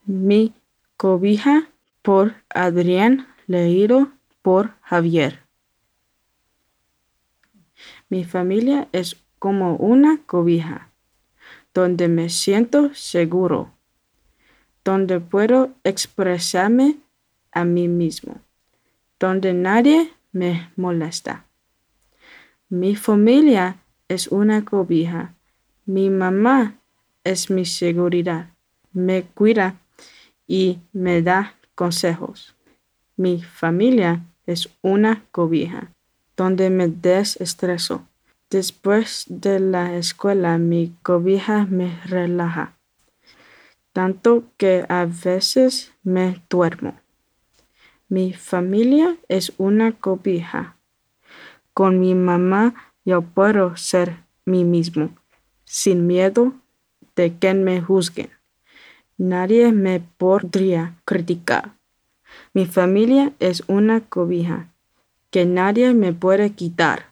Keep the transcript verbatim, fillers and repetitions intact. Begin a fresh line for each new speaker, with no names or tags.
Mi cobija por Adrián, leído por Javier. Mi familia es como una cobija, donde me siento seguro, donde puedo expresarme a mí mismo, donde nadie me molesta. Mi familia es una cobija. Mi mamá es mi seguridad, me cuida y me da consejos. Mi familia es una cobija, donde me desestreso. Después de la escuela, mi cobija me relaja, tanto que a veces me duermo. Mi familia es una cobija. Con mi mamá yo puedo ser mí mismo, sin miedo de que me juzguen. Nadie me podría criticar. Mi familia es una cobija que nadie me puede quitar.